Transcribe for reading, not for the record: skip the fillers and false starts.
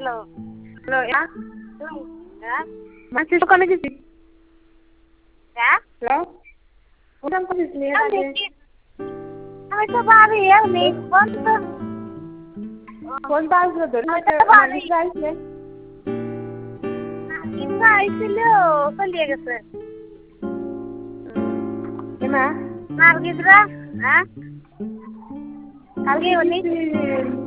hello মাসি দোকানে গেছি হ্যালো কোথায় করিস নি আমি তো বাড়ি এমনি ফোনটা আসলো তো আসলে আইছিল চলিয়ে গেছে না আর গিদ্রা হ্যাঁ কালকে